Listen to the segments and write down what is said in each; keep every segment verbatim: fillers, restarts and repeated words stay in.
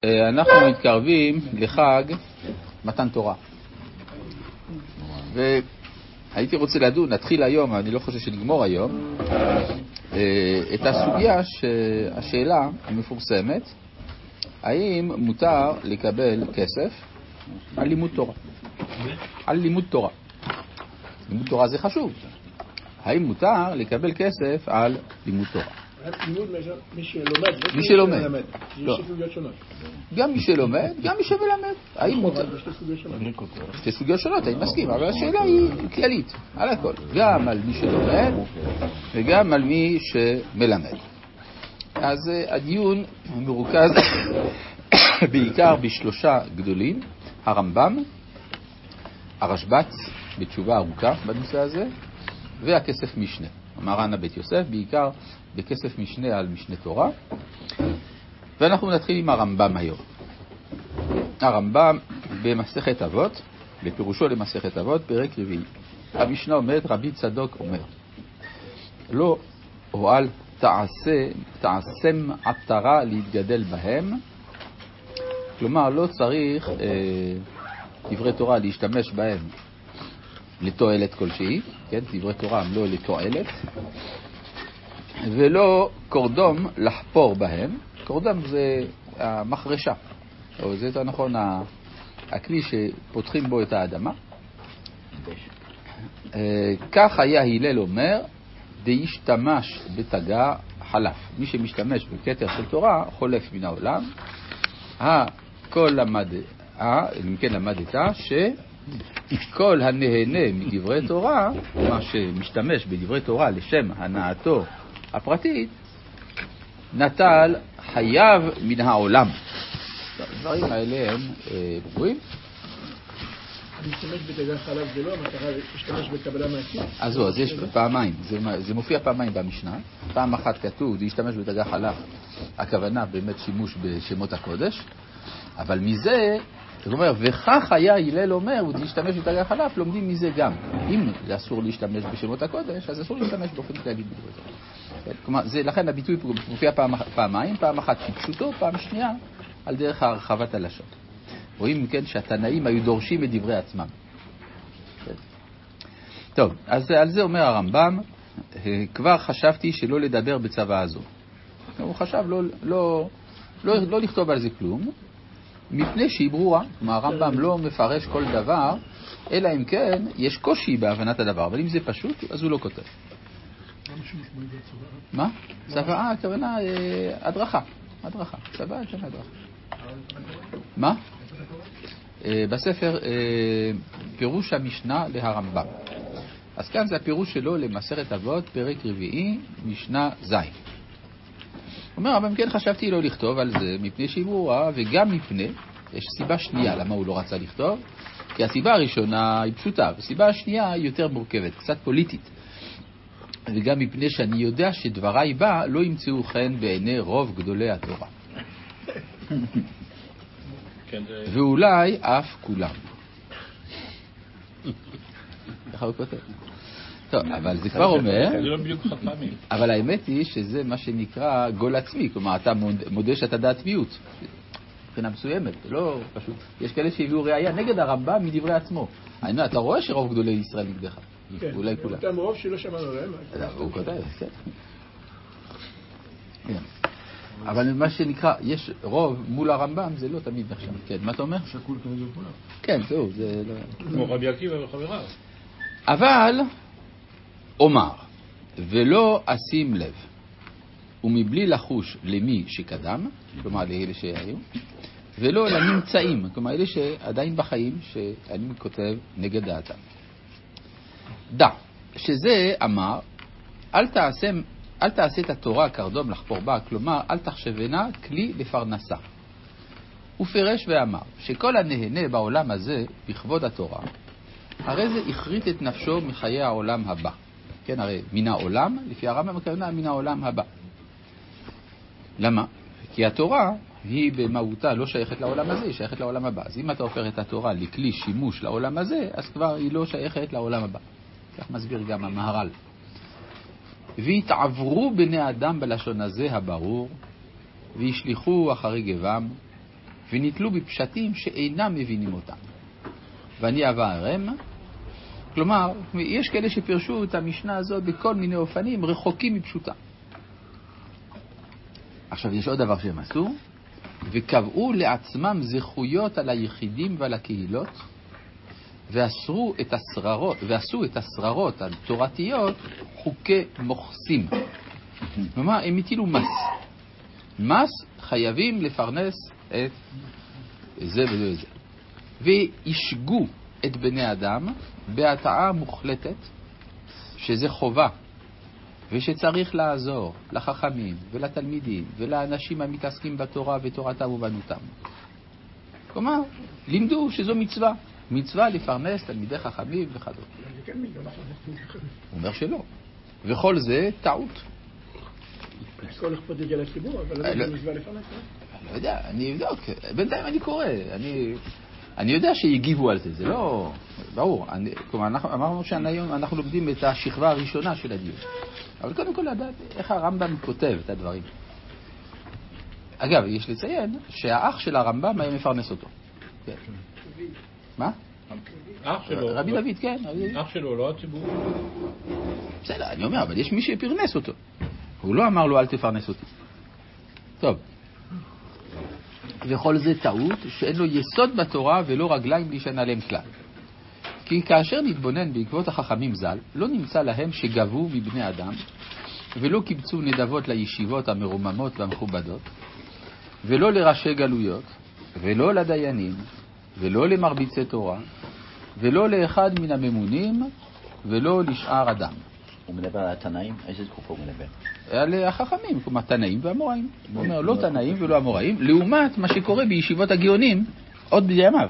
אנחנו מתקרבים לחג מתן תורה. והייתי רוצה לדון, נתחיל היום, אני לא חושב שנגמור היום, את הסוגיה, השאלה המפורסמת, האם מותר לקבל כסף על לימוד תורה? על לימוד תורה. לימוד תורה זה חשוב. האם מותר לקבל כסף על לימוד תורה? לימוד מי שלומד, מי שלומד. יש סוגיות שונות. גם מי שלומד, גם מי שמלמד. האם מותר? שתי סוגיות שונות, אני מסכים, אבל השאלה היא כללית, על הכל. גם על מי שלומד וגם על מי שמלמד. אז הדיון מרוכז בעיקר בשלושה גדולים, הרמב"ם, הרשב"ץ בתשובה ארוכה בנושא הזה, והכסף משנה, מרן הבית יוסף, בעיקר בכסף משנה על משנה תורה. ואנחנו נתחיל עם הרמב"ם היום. הרמב"ם במסכת אבות, בפירושו למסכת אבות, פרק רביעי. המשנה אומרת, רבי צדוק אומר, לא הועל תעשה, תעשם עטרה להתגדל בהם, כלומר לא צריך אה, דברי תורה להשתמש בהם לתועלת כלשהי, כן? דברי תורה הם לא לתועלת, ולא קורדום לחפור בהם. קורדום זה המחרשה, או זה יותר נכון הכלי שפותחים בו את האדמה. כך היה הלל אומר, דהשתמש בתגה חלף. מי שמשתמש בכתר של תורה חולף מן העולם. הכל למד, אם כן למדת, שכל הנהנה מדברי תורה, מה שמשתמש בדברי תורה לשם הנאתו הפרטית, נטל חייב מן העולם. הדברים האלה הם ברורים. אני משתמש בתגה חלב זה לא, המטרה להשתמש בקבלה מהכיס. אז זהו, אז יש פעמיים, זה, זה מופיע פעמיים במשנה. פעם אחת כתוב, להשתמש בתגה חלב, הכוונה באמת שימוש בשמות הקודש, אבל מזה, זאת אומרת, וכך היה הלל אומר, הוא להשתמש בתגה חלב, לומדים מזה גם. אם אסור להשתמש בשמות הקודש, אז אסור להשתמש באופן כללי בזה. כלומר, זה, לכן הביטוי מופיע פעם, פעמיים, פעם אחת כפשוטו, פעם שנייה, על דרך הרחבת הלשון. רואים כן שהתנאים היו דורשים את דברי עצמם. טוב, אז על זה אומר הרמב"ם, כבר חשבתי שלא לדבר בצוואה הזו. הוא חשב לא, לא, לא, לא לכתוב על זה כלום, מפני שהיא ברורה. כלומר, הרמב"ם לא מפרש כל דבר, אלא אם כן יש קושי בהבנת הדבר, אבל אם זה פשוט, אז הוא לא כותב. מה? צוואה, הכוונה, הדרכה. הדרכה. צוואה, הכוונה, הדרכה. מה? בספר פירוש המשנה להרמב"ם. אז כאן זה הפירוש שלו למסכת אבות, פרק רביעי, משנה זין. אומר הרמב"ם, כן חשבתי לא לכתוב על זה מפני שהיא ברורה, וגם מפני, יש סיבה שנייה למה הוא לא רצה לכתוב, כי הסיבה הראשונה היא פשוטה, והסיבה השנייה היא יותר מורכבת, קצת פוליטית. וגם מפני שאני יודע שדבריי בה לא ימצאו חן בעיני רוב גדולי התורה. ואולי אף כולם. ככה הוא כותב. טוב, אבל זה כבר אומר, אבל האמת היא שזה מה שנקרא גול עצמי, כלומר אתה מודה שאתה דעת מיעוט, מבחינה מסוימת, לא פשוט. יש כאלה שהביאו ראייה נגד הרמב"ם מדברי עצמו. אתה רואה שרוב גדולי ישראל נגדך, אולי כולם. אותם רוב שלא שמענו להם. הוא כותב, כן. כן. אבל מה שנקרא, יש רוב מול הרמב"ם, זה לא תמיד נחשב. כן, מה אתה אומר? שקול כנגד כולם. כן, זהו, זה לא... כמו רבי עקיבא וחבריו. אבל, אומר, ולא אשים לב, ומבלי לחוש למי שקדם, כלומר לאלה שהיו, ולא לנמצאים, כלומר אלה שעדיין בחיים, שאני כותב נגד דעתם. דע, שזה אמר, אל תעשה... אל תעשה את התורה קרדום לחפור בה, כלומר, אל תחשבנה כלי לפרנסה. הוא פירש ואמר, שכל הנהנה בעולם הזה בכבוד התורה, הרי זה הכרית את נפשו מחיי העולם הבא. כן, הרי מן העולם, לפי הרמב"ם הכוונה, מן העולם הבא. למה? כי התורה היא במהותה לא שייכת לעולם הזה, היא שייכת לעולם הבא. אז אם אתה הופך את התורה לכלי שימוש לעולם הזה, אז כבר היא לא שייכת לעולם הבא. כך מסביר גם המהר"ל. והתעברו בני אדם בלשון הזה הברור, וישליחו אחרי גבם, ונתלו בפשטים שאינם מבינים אותם. ואני אבארם, כלומר, יש כאלה שפרשו את המשנה הזאת בכל מיני אופנים רחוקים מפשוטה. עכשיו, יש עוד דבר שהם עשו, וקבעו לעצמם זכויות על היחידים ועל הקהילות, ואסרו את הסררות, ועשו את הסררות התורתיות חוקי מוכסים. כלומר, הם הטילו מס. מס חייבים לפרנס את זה וזה וזה. וישגו את בני אדם בהטעה מוחלטת, שזה חובה, ושצריך לעזור לחכמים ולתלמידים ולאנשים המתעסקים בתורה ותורתם ובנותם. כלומר, לימדו שזו מצווה. מצווה לפרנס תלמידי חכמים וכדומה. הוא אומר שלא. וכל זה טעות. כל לכפות את זה לציבור, אבל לא מצווה לפרנס. אני לא יודע, אני אבדוק. בינתיים אני קורא. אני... אני יודע שיגיבו על זה, זה לא... ברור. אני... כלומר, אנחנו... אמרנו שהיום אנחנו לומדים את השכבה הראשונה של הדיון. אבל קודם כל לדעת איך הרמב"ם כותב את הדברים. אגב, יש לציין שהאח של הרמב"ם היה מפרנס אותו. כן. מה? אח שלו. רבי דוד, כן. אח שלו, לא הציבור. בסדר, אני אומר, אבל יש מי שפרנס אותו. הוא לא אמר לו, אל תפרנס אותי. טוב. וכל זה טעות שאין לו יסוד בתורה ולא רגליים להישען עליהם כלל. כי כאשר נתבונן בעקבות החכמים ז"ל, לא נמצא להם שגבו מבני אדם, ולא קיבצו נדבות לישיבות המרוממות והמכובדות, ולא לראשי גלויות, ולא לדיינים, ולא למרביצי תורה, ולא לאחד מן הממונים, ולא לשאר אדם. הוא מדבר על התנאים? איזה תקופה הוא מדבר? על החכמים, כלומר תנאים ואמוראים. הוא אומר, לא תנאים ולא אמוראים, לעומת מה שקורה בישיבות הגאונים עוד בימיו.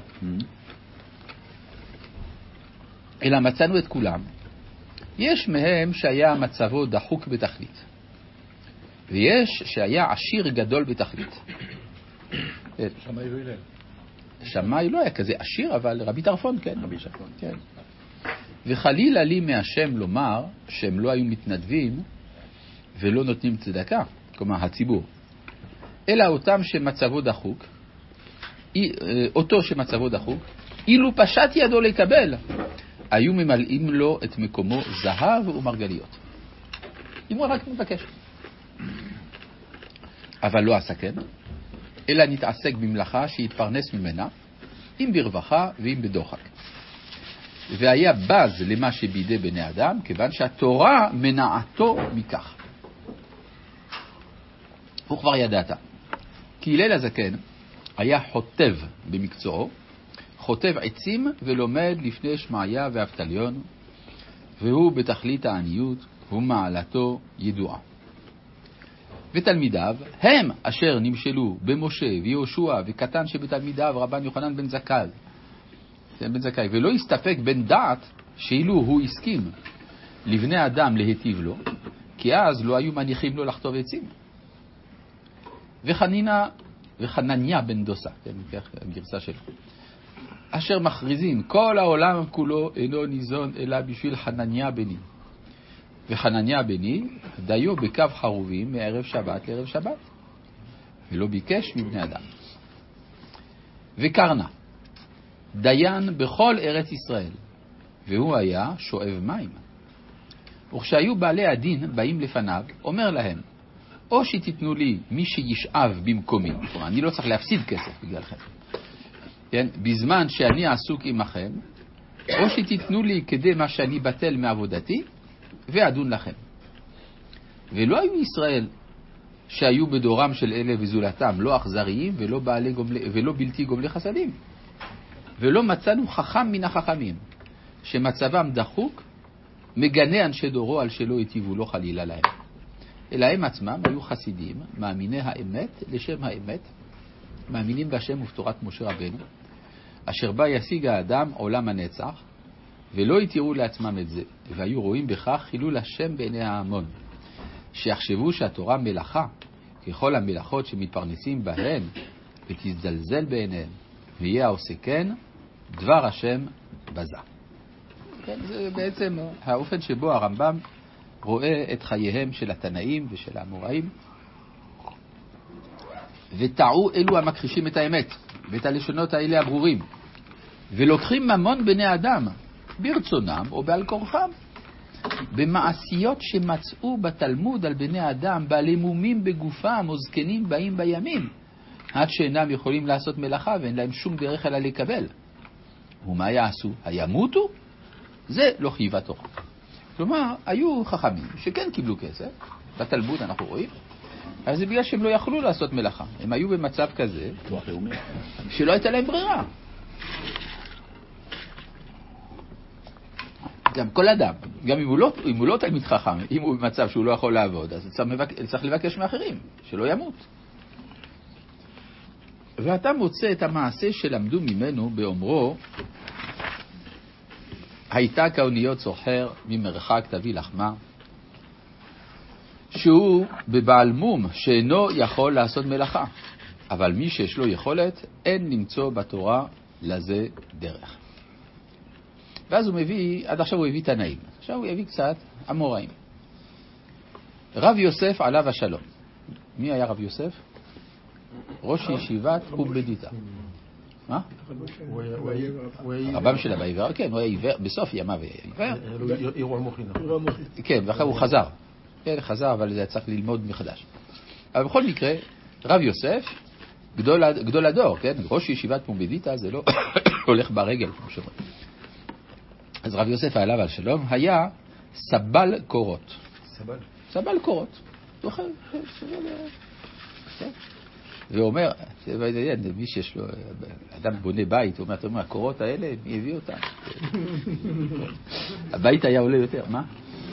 אלא מצאנו את כולם. יש מהם שהיה מצבו דחוק בתכלית, ויש שהיה עשיר גדול בתכלית. שמאי והלל. שמאי לא היה כזה עשיר, אבל רבי טרפון כן. רבי טרפון. כן. וחלילה לי מהשם לומר שהם לא היו מתנדבים ולא נותנים צדקה, כלומר הציבור, אלא אותם שמצבו דחוק, אותו שמצבו דחוק, אילו פשט ידו לקבל, היו ממלאים לו את מקומו זהב ומרגליות. אם הוא רק מבקש. אבל לא עשה כן, אלא נתעסק במלאכה שיתפרנס ממנה, אם ברווחה ואם בדוחק. והיה בז למה שבידי בני אדם, כיוון שהתורה מנעתו מכך. הוא כבר ידעת. כי הלל הזקן היה חוטב במקצועו, חוטב עצים ולומד לפני שמעיה ואבטליון, והוא בתכלית העניות ומעלתו ידועה. ותלמידיו הם אשר נמשלו במשה ויהושע וקטן שבתלמידיו רבן יוחנן בן זכאי, בן זכאי, ולא הסתפק בן דעת שאילו הוא הסכים לבני אדם להיטיב לו, כי אז לא היו מניחים לו לחטוב עצים. וחנינה וחנניה בן דוסה, כן, כך הגרסה שלו, אשר מכריזים כל העולם כולו אינו ניזון אלא בשביל חנניה בני. וחנניה בני דיו בקו חרובים מערב שבת לערב שבת, ולא ביקש מבני אדם. וקרנה דיין בכל ארץ ישראל, והוא היה שואב מים. וכשהיו בעלי הדין באים לפניו, אומר להם, או שתיתנו לי מי שישאב במקומי, כלומר, אני לא צריך להפסיד כסף בגללכם, כן? בזמן שאני עסוק עמכם, או שתיתנו לי כדי מה שאני בטל מעבודתי, ואדון לכם. ולא היו ישראל שהיו בדורם של אלה וזולתם, לא אכזריים ולא, בעלי גומלי, ולא בלתי גומלי חסדים. ולא מצאנו חכם מן החכמים, שמצבם דחוק, מגנה אנשי דורו על שלא היטיבו לו חלילה להם. אלא הם עצמם היו חסידים, מאמיני האמת לשם האמת, מאמינים בשם ובתורת משה רבנו, אשר בה ישיג האדם עולם הנצח, ולא יתירו לעצמם את זה, והיו רואים בכך חילול השם בעיני ההמון, שיחשבו שהתורה מלאכה, ככל המלאכות שמתפרנסים בהן, ותזלזל בעיניהם, ויהיה העושה כן, דבר השם בזה. כן, זה בעצם האופן שבו הרמב"ם רואה את חייהם של התנאים ושל האמוראים, וטעו אלו המכחישים את האמת, ואת הלשונות האלה הברורים, ולוקחים ממון בני אדם, ברצונם או בעל כורחם, במעשיות שמצאו בתלמוד על בני אדם, בעלי מומים בגופם או זקנים באים בימים, עד שאינם יכולים לעשות מלאכה ואין להם שום דרך אלא לקבל. ומה יעשו? הימותו? זה לא חייבה תוך. כלומר, היו חכמים שכן קיבלו כסף, בתלמוד אנחנו רואים, אז זה בגלל שהם לא יכלו לעשות מלאכה. הם היו במצב כזה שלא הייתה להם ברירה. גם כל אדם, גם אם הוא לא, אם הוא לא תלמיד חכם, אם הוא במצב שהוא לא יכול לעבוד, אז צריך, מבק... צריך לבקש מאחרים, שלא ימות. ואתה מוצא את המעשה שלמדו ממנו באומרו, הייתה כאוניות סוחר ממרחק תביא לחמה, שהוא בבעל מום שאינו יכול לעשות מלאכה, אבל מי שיש לו יכולת, אין למצוא בתורה לזה דרך. ואז הוא מביא, עד עכשיו הוא הביא תנאים, עכשיו הוא יביא קצת אמוראים. רב יוסף עליו השלום. מי היה רב יוסף? ראש ישיבת פומבדיתא. מה? רבם שלה בעיוור, כן, הוא היה עיוור, בסוף ימיו היה עיוור. אירוע מוחין. כן, ואחר הוא חזר. כן, חזר, אבל זה צריך ללמוד מחדש. אבל בכל מקרה, רב יוסף, גדול, גדול הדור, כן? ראש ישיבת פומבדיתא זה לא הולך ברגל, כמו שאומרים. אז רב יוסף עליו על שלום היה סבל קורות. סבל? סבל קורות. והוא אומר, מי שיש לו, אדם בונה בית, הוא אומר, הקורות האלה, מי הביא אותם? הבית היה עולה יותר, מה?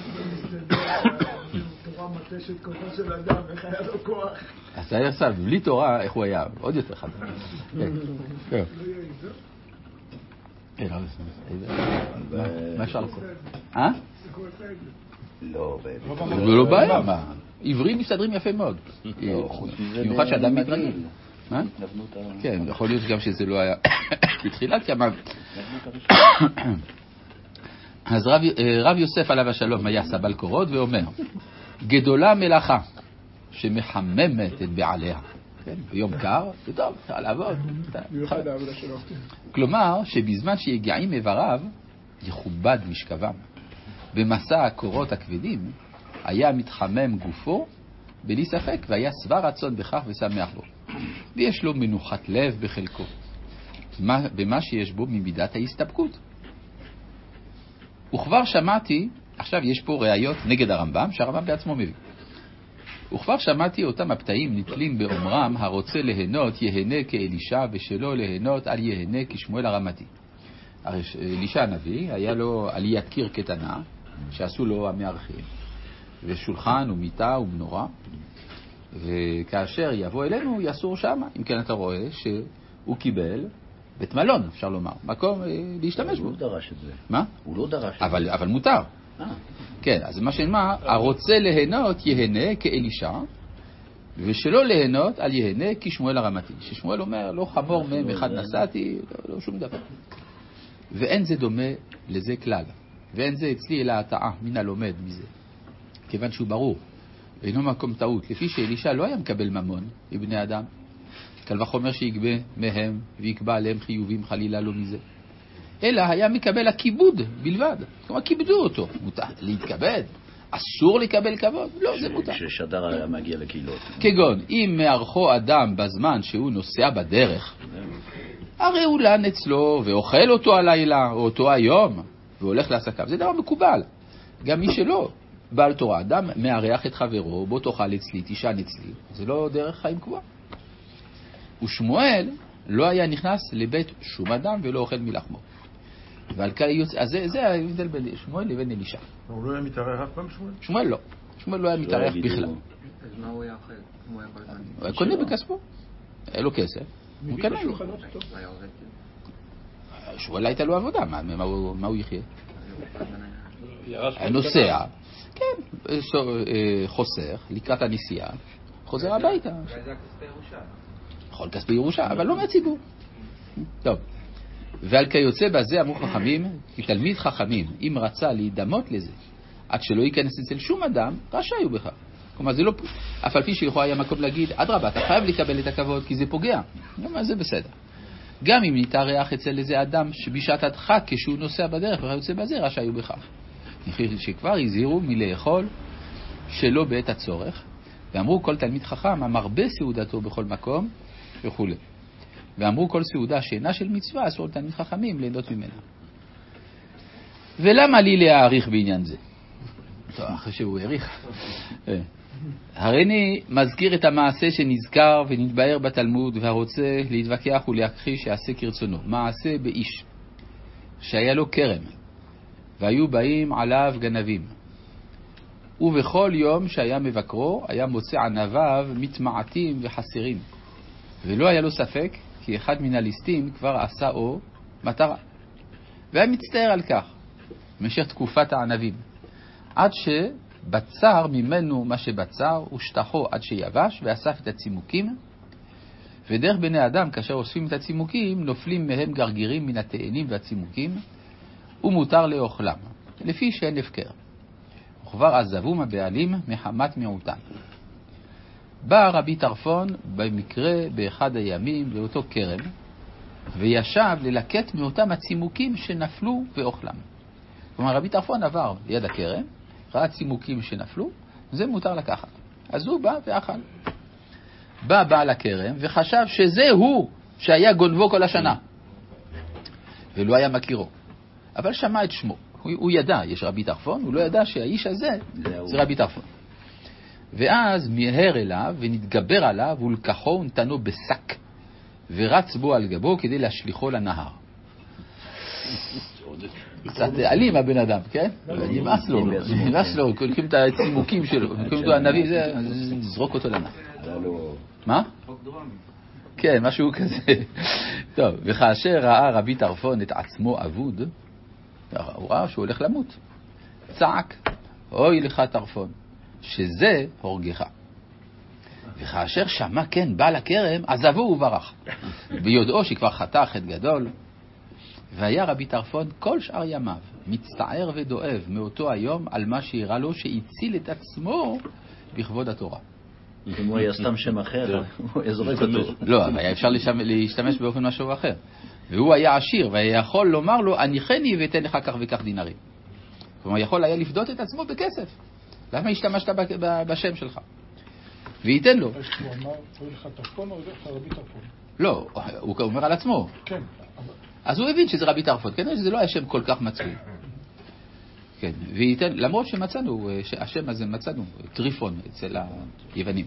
תורה מטשת כוחו של אדם, איך היה לו כוח? אז היה סב, בלי תורה, איך הוא היה? עוד יותר חד. כן. מה אפשר לעשות? אה? לא, זה לא בעיה, מה? עברים מסתדרים יפה מאוד. במיוחד שאדם מתרגל. מה? כן, יכול להיות גם שזה לא היה בתחילת ימיו. אז רב יוסף עליו השלום היה סבל קורות ואומר, גדולה מלאכה שמחממת את בעליה. ביום קר, זה טוב, אפשר לעבוד. כלומר, שבזמן שיגיעים איבריו, יכובד משכבם. במסע הקורות הכבדים, היה מתחמם גופו, בלי ספק, והיה שבע רצון בכך ושמח בו. ויש לו מנוחת לב בחלקו, במה שיש בו ממידת ההסתפקות. וכבר שמעתי, עכשיו יש פה ראיות נגד הרמב"ם, שהרמב"ם בעצמו מביא. וכבר שמעתי אותם הפתאים נתלים באומרם, הרוצה ליהנות יהנה כאלישע, ושלא ליהנות על יהנה כשמואל הרמתי. אלישע הנביא, היה לו עליית קיר קטנה, שעשו לו המארחים, ושולחן ומיטה ומנורה, וכאשר יבוא אלינו יסור שם. אם כן אתה רואה שהוא קיבל בית מלון, אפשר לומר, מקום להשתמש בו. הוא לא דרש את זה. מה? הוא לא דרש את זה. אבל, אבל מותר. כן, אז מה שאומר, הרוצה ליהנות יהנה כאלישע, ושלא ליהנות על יהנה כשמואל הרמתי. ששמואל אומר, לא חמור מהם אחד נסעתי, לא, לא שום דבר. ואין זה דומה לזה כלל. ואין זה אצלי אלא הטעה מן הלומד מזה. כיוון שהוא ברור, אינו מקום טעות. לפי שאלישע לא היה מקבל ממון מבני אדם. קל וחומר שיגבה מהם ויקבע עליהם חיובים חלילה לא מזה. אלא היה מקבל הכיבוד בלבד. כלומר, כיבדו אותו. מותר להתכבד. אסור לקבל כבוד? לא, זה מותר. כששדר היה מגיע לקהילות. כגון, אם מערכו אדם בזמן שהוא נוסע בדרך, הרי הוא לן אצלו ואוכל אותו הלילה או אותו היום והולך לעסקיו. זה דבר מקובל. גם מי שלא בעל תורה, אדם מארח את חברו, בוא תאכל אצלי, תישן אצלי. זה לא דרך חיים קבועה. ושמואל לא היה נכנס לבית שום אדם ולא אוכל מלחמו. ועל כאלה יוצא, אז זה, זה ההבדל בין שמואל לבין אלישע. הוא לא היה מתארח אף פעם שמואל? שמואל לא. שמואל לא היה מתארח בכלל. אז מה הוא היה אוכל? הוא היה כל הזמן? הוא היה קונה בכספו. היה לו כסף. הוא קנה לו. שמואל הייתה לו עבודה, מה הוא יחיה? היה נוסע, כן, חוסך, לקראת הנסיעה, חוזר הביתה. זה כספי ירושה. יכול כספי ירושה, אבל לא מהציבור. טוב. ועל כיוצא בזה אמרו חכמים, כי תלמיד חכמים, אם רצה להידמות לזה, עד שלא ייכנס אצל שום אדם, רשאי הוא בכך. כלומר, זה לא, אף על פי שלכאורה היה מקום להגיד, אדרבה, אתה חייב לקבל את הכבוד, כי זה פוגע. כלומר, זה בסדר. גם אם ניתן ריח אצל איזה אדם שבשעת הדחק, כשהוא נוסע בדרך וכיוצא בזה, רשאי הוא בכך. נכריח שכבר הזהירו מלאכול שלא בעת הצורך, ואמרו כל תלמיד חכם, המרבה סעודתו בכל מקום, וכו'. ואמרו כל סעודה שאינה של מצווה, אסור לתלמיד חכמים ליהנות ממנה. ולמה לי להעריך בעניין זה? טוב, אחרי שהוא העריך. הרי אני מזכיר את המעשה שנזכר ונתבאר בתלמוד, והרוצה להתווכח ולהכחיש שיעשה כרצונו. מעשה באיש, שהיה לו כרם, והיו באים עליו גנבים. ובכל יום שהיה מבקרו, היה מוצא ענביו מתמעטים וחסרים. ולא היה לו ספק, כי אחד מן הליסטים כבר עשה או מטרה. והיה מצטער על כך, במשך תקופת הענבים. עד שבצר ממנו מה שבצר, ושטחו עד שיבש, ואסף את הצימוקים. ודרך בני אדם, כאשר אוספים את הצימוקים, נופלים מהם גרגירים מן התאנים והצימוקים, ומותר לאוכלם, לפי שאין הפקר. וכבר עזבום הבעלים מחמת מיעוטן. בא רבי טרפון במקרה באחד הימים לאותו כרם, וישב ללקט מאותם הצימוקים שנפלו ואוכלם. כלומר, רבי טרפון עבר ליד הכרם, ראה צימוקים שנפלו, זה מותר לקחת. אז הוא בא ואכל. בא בעל הכרם וחשב שזה הוא שהיה גונבו כל השנה. ולא היה מכירו. אבל שמע את שמו. הוא, הוא ידע, יש רבי טרפון, הוא לא ידע שהאיש הזה זה רבי טרפון. ואז מיהר אליו ונתגבר עליו ולקחו ונתנו בשק ורץ בו על גבו כדי להשליחו לנהר. קצת אלים הבן אדם, כן? נמאס לו, נמאס לו, קולקים את הצימוקים שלו, קולקים אותו הנביא, נזרוק אותו לנהר. מה? כן, משהו כזה. טוב, וכאשר ראה רבי טרפון את עצמו אבוד, הוא ראה שהוא הולך למות. צעק, אוי לך טרפון, שזה הורגך. וכאשר שמע כן בעל הכרם, עזבו וברח. ויודעו שכבר חטא חטא גדול, והיה רבי טרפון כל שאר ימיו מצטער ודואב מאותו היום על מה שהראה לו שהציל את עצמו בכבוד התורה. אם הוא היה סתם שם אחר, הוא יזורק אותו. לא, אבל היה אפשר להשתמש באופן משהו אחר. והוא היה עשיר, והיה יכול לומר לו, אני חני ואתן לך כך וכך דינרים. כלומר, יכול היה לפדות את עצמו בכסף. למה השתמשת בשם שלך? וייתן לו. הוא אמר, הוא לך טרפון או לך רבי טרפון? לא, הוא אומר על עצמו. כן. אז הוא הבין שזה רבי טרפון, כנראה שזה לא היה שם כל כך מצוי. כן, וייתן, למרות שמצאנו, שהשם הזה מצאנו, טריפון אצל היוונים.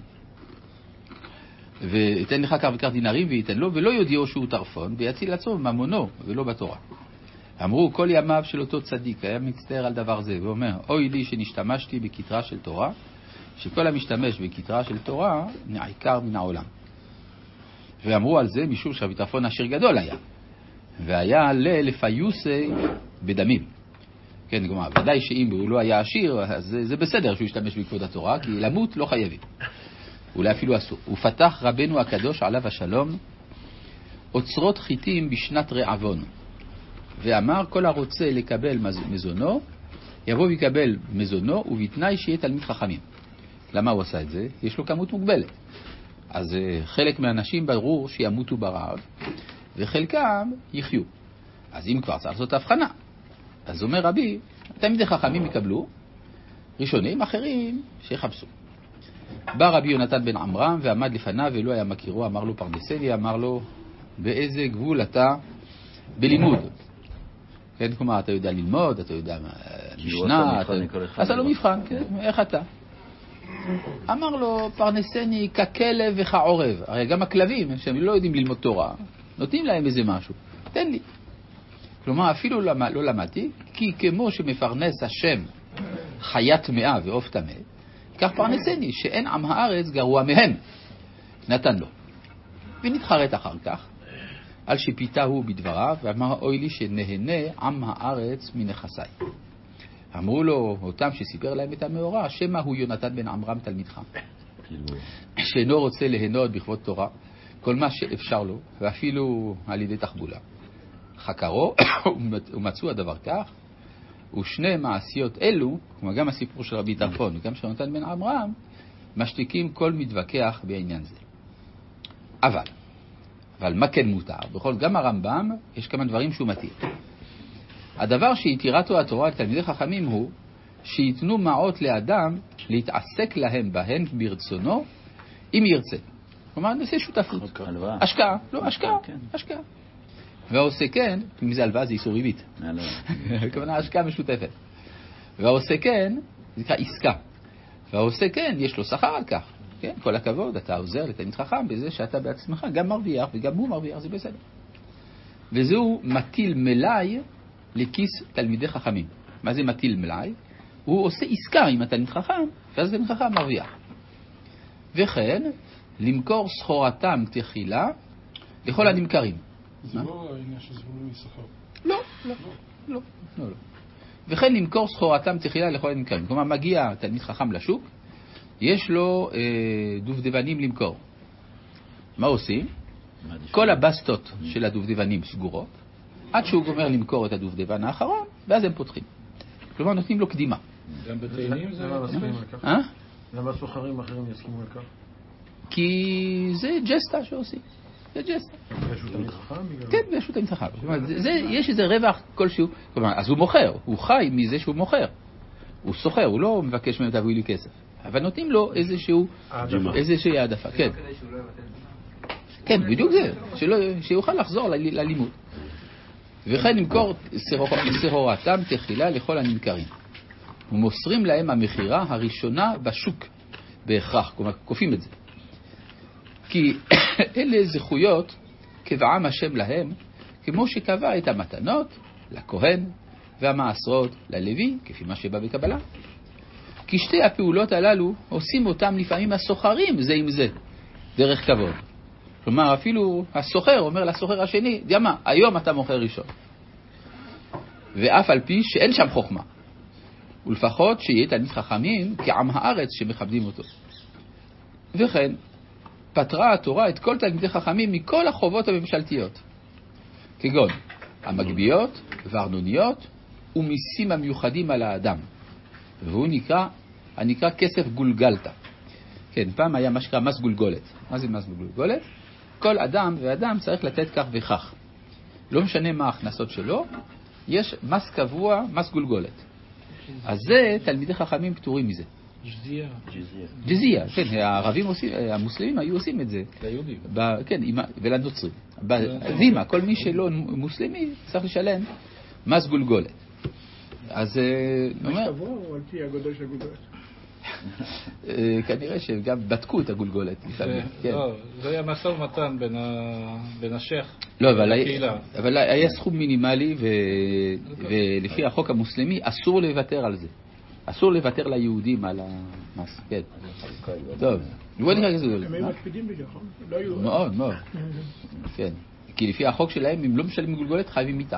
וייתן לך כך וכך דינרים וייתן לו, ולא יודיעו שהוא טרפון, ויציל עצמו ממונו ולא בתורה. אמרו, כל ימיו של אותו צדיק היה מצטער על דבר זה, ואומר, אוי לי שנשתמשתי בכתרה של תורה, שכל המשתמש בכתרה של תורה נעקר מן העולם. ואמרו על זה משום שרבי טרפון עשיר גדול היה, והיה ללפיוסי בדמים. כן, כלומר, ודאי שאם הוא לא היה עשיר, אז זה, זה בסדר שהוא ישתמש בכבוד התורה, כי למות לא חייבים. אולי אפילו אסור. ופתח רבנו הקדוש עליו השלום אוצרות חיטים בשנת רעבון. ואמר, כל הרוצה לקבל מזונו, יבוא ויקבל מזונו, ובתנאי שיהיה תלמיד חכמים. למה הוא עשה את זה? יש לו כמות מוגבלת. אז חלק מהאנשים ברור שימותו ברעב, וחלקם יחיו. אז אם כבר צריך לעשות הבחנה. אז אומר רבי, תלמידי חכמים יקבלו, ראשונים אחרים שיחפשו. בא רבי יונתן בן עמרם ועמד לפניו ולא היה מכירו, אמר לו פרדסני, אמר לו, באיזה גבול אתה בלימוד? כן, כלומר, אתה יודע ללמוד, אתה יודע משנה, אז אתה לא מבחן, כן, איך אתה? אמר לו, פרנסני ככלב וכעורב. הרי גם הכלבים, שהם לא יודעים ללמוד תורה, נותנים להם איזה משהו. תן לי. כלומר, אפילו לא, לא למדתי, כי כמו שמפרנס השם חיית טמאה ועוף טמא, כך פרנסני, שאין עם הארץ גרוע מהם. נתן לו. ונתחרט אחר כך, על שפיתה הוא בדבריו, ואמר, אוי לי שנהנה עם הארץ מנכסיי. אמרו לו, אותם שסיפר להם את המאורע, שמה הוא יונתן בן עמרם תלמידך, שאינו רוצה להנות בכבוד תורה, כל מה שאפשר לו, ואפילו על ידי תחבולה. חקרו, ומצאו הדבר כך, ושני מעשיות אלו, כמו גם הסיפור של רבי טרפון, וגם של יונתן בן עמרם, משתיקים כל מתווכח בעניין זה. אבל, אבל מה כן מותר? בכל, גם הרמב"ם, יש כמה דברים שהוא מתיר. הדבר שהתירתו התורה לתלמידי חכמים הוא שיתנו מעות לאדם להתעסק להם בהן ברצונו, אם ירצה. כלומר, נעשה שותפות. השקעה, לא, השקעה, השקעה. והעושה כן, אם זה הלוואה זה איסור ריבית. כמובן, השקעה משותפת. והעושה כן, זה נקרא עסקה. והעושה כן, יש לו שכר על כך. כן, כל הכבוד, אתה עוזר לתלמיד חכם בזה שאתה בעצמך גם מרוויח וגם הוא מרוויח, זה בסדר. וזהו מטיל מלאי לכיס תלמידי חכמים. מה זה מטיל מלאי? הוא עושה עסקה עם התלמיד חכם, ואז התלמיד חכם מרוויח. וכן, למכור סחורתם תחילה לכל הנמכרים. זה לא העניין שזה לא ישכר. לא, לא, לא, לא, לא. וכן למכור סחורתם תחילה לכל הנמכרים. כלומר, מגיע תלמיד חכם לשוק, יש לו אה, דובדבנים למכור. מה עושים? כל הבסטות של הדובדבנים סגורות, עד שהוא גומר למכור את הדובדבן האחרון, ואז הם פותחים. כלומר, נותנים לו קדימה. גם בתאינים זה... למה מסכימים על כך? אה? למה סוחרים אחרים יסכימו על כך? כי זה ג'סטה שעושים. זה ג'סטה. יש תלמיד חכם? כן, יש תלמיד חכם. כלומר, זה, יש איזה רווח כלשהו. כלומר, אז הוא מוכר. הוא חי מזה שהוא מוכר. הוא סוחר, הוא לא מבקש מהם תביאו לי כסף. אבל נותנים לו איזשהו, איזושהי העדפה. כן. כן, בדיוק זה. שלא, שיוכל לחזור ללימוד. וכן למכור סחורתם תחילה לכל הנמכרים. ומוסרים להם המחירה הראשונה בשוק בהכרח. כלומר, קופים את זה. כי אלה זכויות קבעם השם להם, כמו שקבע את המתנות לכהן והמעשרות ללוי, כפי מה שבא בקבלה. כי שתי הפעולות הללו עושים אותם לפעמים הסוחרים זה עם זה, דרך כבוד. כלומר, אפילו הסוחר אומר לסוחר השני, יודע מה, היום אתה מוכר ראשון. ואף על פי שאין שם חוכמה. ולפחות שיהיה תלמיד חכמים כעם הארץ שמכבדים אותו. וכן, פטרה התורה את כל תלמידי חכמים מכל החובות הממשלתיות, כגון המגביות והארנוניות ומיסים המיוחדים על האדם. והוא נקרא, הנקרא כסף גולגלתא. כן, פעם היה מה שקרה מס גולגולת. מה זה מס גולגולת? כל אדם ואדם צריך לתת כך וכך. לא משנה מה ההכנסות שלו, יש מס קבוע, מס גולגולת. אז זה, תלמידי חכמים פטורים מזה. ג'זיה. ג'זיה, כן, הערבים עושים, המוסלמים היו עושים את זה. ליהודים. כן, ולנוצרים. בזימה, כל מי שלא מוסלמי צריך לשלם מס גולגולת. אז מס קבוע או על פי הגודל של הגולגולת? כנראה שגם בדקו את הגולגולת. לא, זה היה משא ומתן בין השייך. לא, אבל היה סכום מינימלי, ולפי החוק המוסלמי אסור לוותר על זה. אסור לוותר ליהודים על המס. כן. טוב. בוא נראה איזה גדול. הם היו מקפידים בגלל, לא היו... מאוד, מאוד. כן. כי לפי החוק שלהם, אם לא משלמים גולגולת, חייבים מיטה.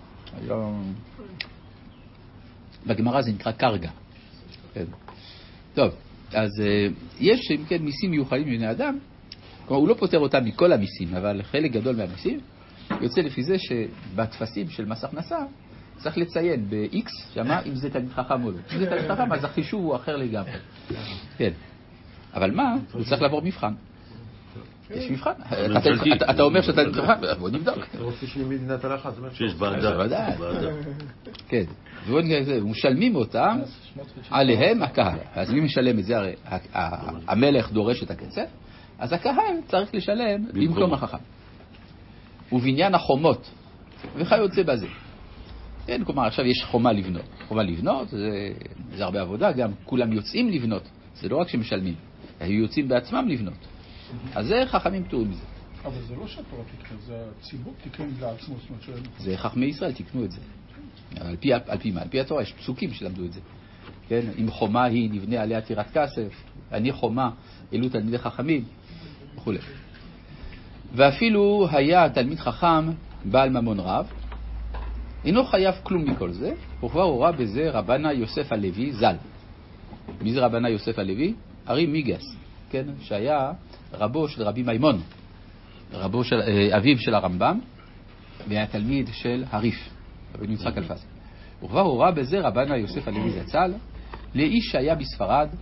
בגמרא זה נקרא קרגה. כן. טוב, אז יש, אם כן, מיסים מיוחדים לבני אדם. כלומר, הוא לא פותר אותם מכל המיסים, אבל חלק גדול מהמיסים יוצא לפי זה שבתפסים של מס הכנסה צריך לציין ב-X, שמה, אם זה תלמיד חכם או לא. אם זה תלמיד חכם, אז החישוב הוא אחר לגמרי. כן. אבל מה? הוא צריך לעבור מבחן. יש מבחן. אתה אומר שאתה תלמיד חכם, בוא נבדוק. אתה רוצה שיהיה מדינת הלכה, זה אומר שיש ועדה. כן. ומשלמים אותם עליהם הקהל. אז מי משלם את זה? הרי המלך דורש את הכסף, אז הקהל צריך לשלם במקום החכם. ובניין החומות, וכיוצא בזה. כן, כלומר, עכשיו יש חומה לבנות. חומה לבנות, זה, זה הרבה עבודה, גם כולם יוצאים לבנות. זה לא רק שמשלמים, היו יוצאים בעצמם לבנות. אז זה חכמים פטורים מזה. אבל זה לא שהתורה תקנה, זה הציבור תקנה לעצמו. זה חכמי ישראל תקנו את זה. על פי, על פי מה? על פי התורה יש פסוקים שלמדו את זה. כן? אם חומה היא נבנה עליה טירת כסף, אני חומה, אלו תלמידי חכמים, וכו'. ואפילו היה תלמיד חכם בעל ממון רב, אינו חייב כלום מכל זה, וכבר הורה בזה רבנה יוסף הלוי ז"ל. מי זה רבנה יוסף הלוי? ארי מיגס, כן? שהיה רבו של רבי מימון, רבו של, אביו של הרמב"ם, והיה תלמיד של הריף, רבי יצחק אלפז. וכבר הורה בזה רבנה יוסף הלוי זצ"ל, לאיש שהיה בספרד,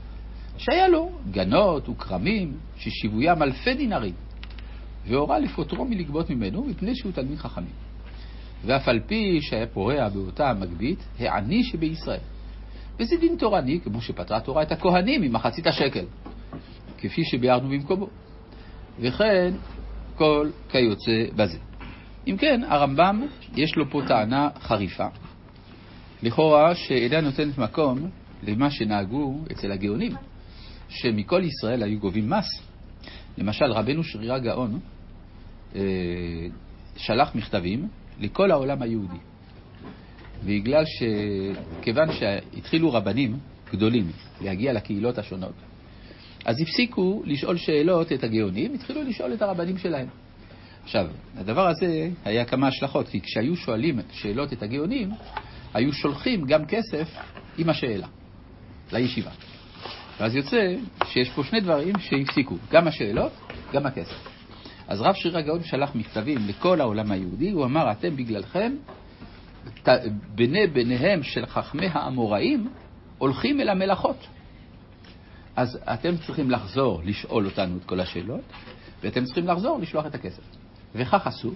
שהיה לו גנות וכרמים ששיוויים אלפי דינרים, והורה לפוטרו מלגבות ממנו מפני שהוא תלמיד חכמים. ואף על פי שהיה פורע באותה המגבית, העני שבישראל. וזה דין תורני, כמו שפטרה תורה את הכהנים ממחצית השקל, כפי שביארנו במקומו. וכן, כל כיוצא בזה. אם כן, הרמב"ם יש לו פה טענה חריפה, לכאורה שאינה נותנת מקום למה שנהגו אצל הגאונים, שמכל ישראל היו גובים מס. למשל, רבנו שרירא גאון אה, שלח מכתבים לכל העולם היהודי. בגלל שכיוון שהתחילו רבנים גדולים להגיע לקהילות השונות, אז הפסיקו לשאול שאלות את הגאונים, התחילו לשאול את הרבנים שלהם. עכשיו, הדבר הזה היה כמה השלכות, כי כשהיו שואלים שאלות את הגאונים, היו שולחים גם כסף עם השאלה לישיבה. ואז יוצא שיש פה שני דברים שהפסיקו, גם השאלות, גם הכסף. אז רב שרירא גאון שלח מכתבים לכל העולם היהודי, הוא אמר, אתם בגללכם, בני בניהם של חכמי האמוראים, הולכים אל המלאכות. אז אתם צריכים לחזור לשאול אותנו את כל השאלות, ואתם צריכים לחזור לשלוח את הכסף. וכך עשו,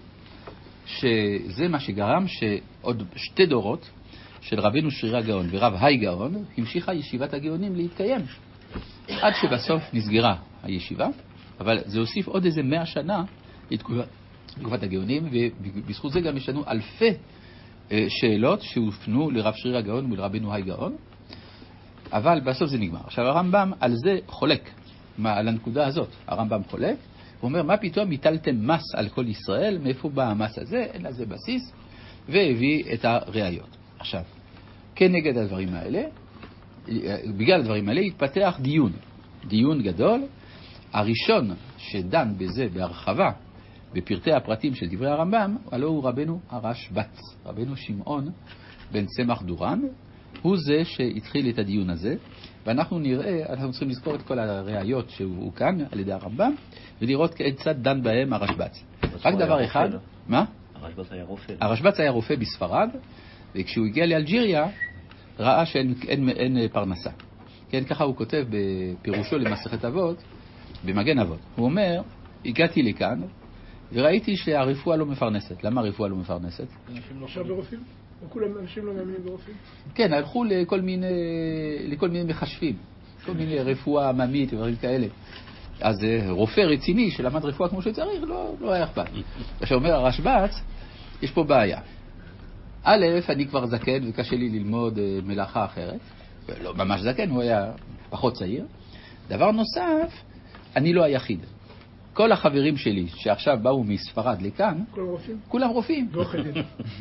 שזה מה שגרם שעוד שתי דורות של רבנו שרירא גאון ורב היי גאון, המשיכה ישיבת הגאונים להתקיים. עד שבסוף נסגרה הישיבה, אבל זה הוסיף עוד איזה מאה שנה לתקופת הגאונים, ובזכות זה גם יש לנו אלפי שאלות שהופנו לרב שרירא גאון ולרבנו היי גאון, אבל בסוף זה נגמר. עכשיו הרמב"ם על זה חולק, על הנקודה הזאת הרמב"ם חולק, הוא אומר, מה פתאום הטלתם מס על כל ישראל, מאיפה בא המס הזה, אין לזה בסיס, והביא את הראיות. עכשיו, כנגד הדברים האלה, בגלל הדברים האלה התפתח דיון, דיון גדול. הראשון שדן בזה בהרחבה, בפרטי הפרטים של דברי הרמב"ם, הלא הוא רבנו הרשב"ץ, רבנו שמעון בן צמח דורן, הוא זה שהתחיל את הדיון הזה, ואנחנו נראה, אנחנו צריכים לזכור את כל הראיות שהוא כאן על ידי הרמב"ם, ולראות כיצד דן בהם הרשב"ץ. רק דבר אחד, מה? הרשב"ץ היה רופא. הרשב"ץ היה רופא בספרד, וכשהוא הגיע לאלג'יריה, ראה שאין אין, אין פרנסה. כן, ככה הוא כותב בפירושו למסכת אבות, במגן אבות. הוא אומר, הגעתי לכאן, וראיתי שהרפואה לא מפרנסת. למה הרפואה לא מפרנסת? עכשיו ברופאים? או כולם אנשים לא מאמינים ברופאים? כן, הלכו לכל מיני, לכל מיני מחשבים, כל מיני רפואה עממית ודברים כאלה. אז רופא רציני שלמד רפואה כמו שצריך, לא, לא היה אכפת. עכשיו אומר הרשב"ץ, יש פה בעיה. א', אני כבר זקן וקשה לי ללמוד מלאכה אחרת. לא ממש זקן, הוא היה פחות צעיר. דבר נוסף, אני לא היחיד. כל החברים שלי שעכשיו באו מספרד לכאן, כולם רופאים? כולם רופאים. ואוכלים.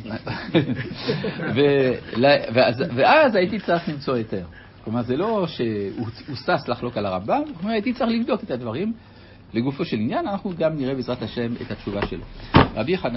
ואז, ואז הייתי צריך למצוא יותר. כלומר, זה לא שהוא סס לחלוק על הרמב"ם, הייתי צריך לבדוק את הדברים לגופו של עניין, אנחנו גם נראה בעזרת השם את התשובה שלו. רבי חנניה